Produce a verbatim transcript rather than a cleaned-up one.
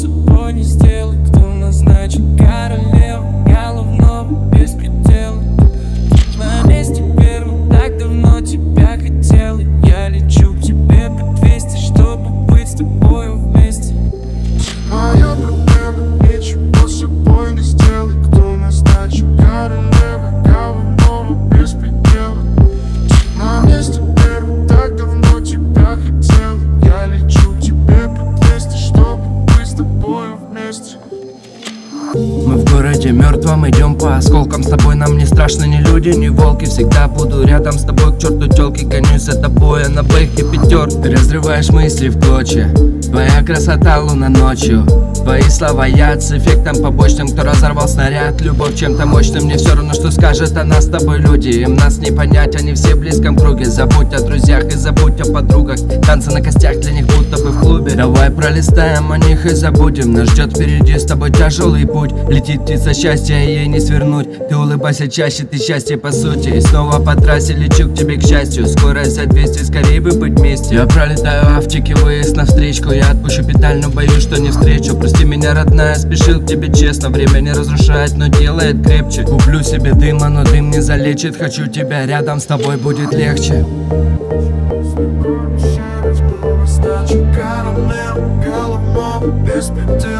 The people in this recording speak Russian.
собой не сделай. Кто назначит королеву головного беспредела? На месте первым, так давно тебя хотел. Я лечу к тебе по двести, чтобы быть с тобою вместе. Моя проблема, ничего с собой не сделай. Кто назначит королеву головного беспредела? На месте первым, так давно тебя хотел. Я лечу к тебе по двести, чтобы быть с тобою вместе. Мы в городе мертвом, идем по осколкам. С тобой нам не страшно ни люди, ни волки. Всегда буду рядом с тобой, к черту тёлки. Гонюсь за тобой, а на бэхе пятер. Ты разрываешь мысли в клочья. Твоя красота луна ночью. Твои слова яд с эффектом побочным. Кто разорвал снаряд, любовь чем-то мощным. Мне все равно, что скажет о нас с тобой люди. Им нас не понять, они все в близком круге. Забудь о друзьях и забудь о подругах. Танцы на костях для них будто бы в клубе. Давай пролистаем о них и забудем. Нас ждет впереди с тобой тяжелый путь. Летит птица счастья, ей не свернуть. Ты улыбайся чаще, ты счастье по сути. И снова по трассе лечу к тебе к счастью. Скорость за двести, скорее бы быть вместе. Я пролетаю автики, выезд навстречку. Я отпущу педаль, но боюсь, что не встречу. Прости меня, родная, спешил к тебе честно. Время не разрушает, но делает крепче. Куплю себе дыма, но дым не залечит. Хочу тебя рядом, с тобой будет легче. Назначит королеву головного беспредела.